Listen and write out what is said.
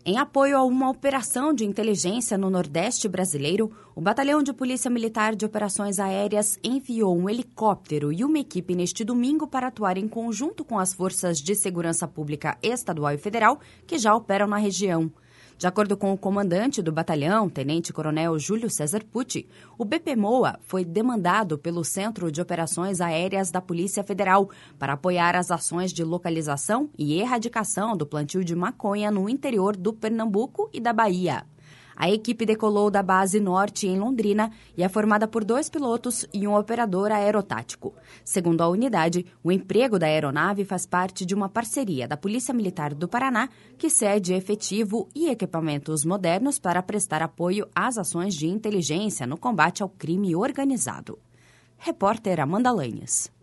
Em apoio a uma operação de inteligência no Nordeste brasileiro, o Batalhão de Polícia Militar de Operações Aéreas enviou um helicóptero e uma equipe neste domingo para atuar em conjunto com as forças de segurança pública estadual e federal que já operam na região. De acordo com o comandante do batalhão, tenente-coronel Júlio César Pucci, o BPMOA foi demandado pelo Centro de Operações Aéreas da Polícia Federal para apoiar as ações de localização e erradicação do plantio de maconha no interior do Pernambuco e da Bahia. A equipe decolou da Base Norte em Londrina e é formada por 2 pilotos e um operador aerotático. Segundo a unidade, o emprego da aeronave faz parte de uma parceria da Polícia Militar do Paraná, que cede efetivo e equipamentos modernos para prestar apoio às ações de inteligência no combate ao crime organizado. Repórter Amanda Lanhas.